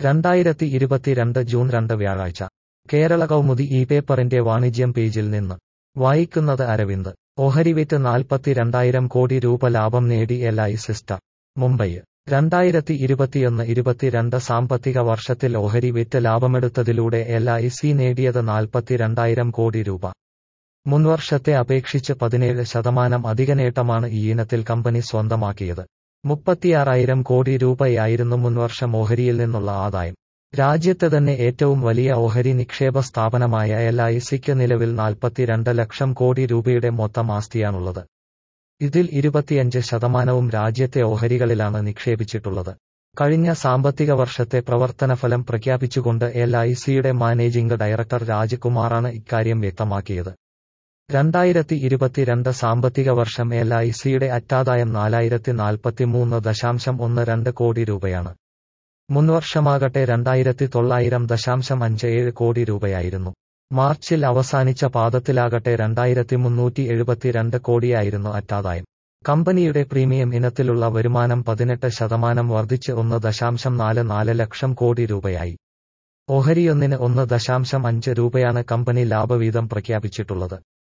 2022 June 2 വ്യാഴാഴ്ച കേരള കൗമുദി ഈ പേപ്പറിന്റെ വാണിജ്യം പേജിൽ നിന്ന് വായിക്കുന്നത് അരവിന്ദ്. ഓഹരിവിറ്റ് 42,000 കോടി രൂപ ലാഭം നേടി എൽ.ഐ. സിസ്റ്റ. മുംബൈ. 2021-22 സാമ്പത്തിക വർഷത്തിൽ ഓഹരി വിറ്റ് ലാഭമെടുത്തതിലൂടെ എൽ.ഐ.സി നേടിയത് 42,000 കോടി രൂപ. മുൻവർഷത്തെ അപേക്ഷിച്ച് 17% അധിക നേട്ടമാണ് ഈയിനത്തിൽ കമ്പനി സ്വന്തമാക്കിയത്. 36,000 കോടി രൂപയായിരുന്നു മുൻവർഷം ഓഹരിയിൽ നിന്നുള്ള ആദായം. രാജ്യത്തെ തന്നെ ഏറ്റവും വലിയ ഓഹരി നിക്ഷേപ സ്ഥാപനമായ എൽ.ഐ.സിക്ക് നിലവിൽ 42 ലക്ഷം കോടി രൂപയുടെ മൊത്തം ആസ്തിയാണുള്ളത്. ഇതിൽ 25% രാജ്യത്തെ ഓഹരികളിലാണ് നിക്ഷേപിച്ചിട്ടുള്ളത്. കഴിഞ്ഞ സാമ്പത്തിക വർഷത്തെ പ്രവർത്തനഫലം പ്രഖ്യാപിച്ചുകൊണ്ട് എൽ.ഐ.സിയുടെ മാനേജിംഗ് ഡയറക്ടർ രാജ് കുമാറാണ് ഇക്കാര്യം വ്യക്തമാക്കിയത്. 2022 സാമ്പത്തിക വർഷം എൽ.ഐ.സിയുടെ അറ്റാദായം 4,043.12 കോടി രൂപയാണ്. മുൻവർഷമാകട്ടെ 2,900.57 കോടി രൂപയായിരുന്നു. മാർച്ചിൽ അവസാനിച്ച പാദത്തിലാകട്ടെ 2,372 കോടിയായിരുന്നു അറ്റാദായം. കമ്പനിയുടെ പ്രീമിയം ഇനത്തിലുള്ള വരുമാനം 18% വർദ്ധിച്ച് 1.44 ലക്ഷം കോടി രൂപയായി. ഓഹരിയൊന്നിന് 1.5 രൂപയാണ് കമ്പനി ലാഭവീതം പ്രഖ്യാപിച്ചിട്ടുള്ളത്.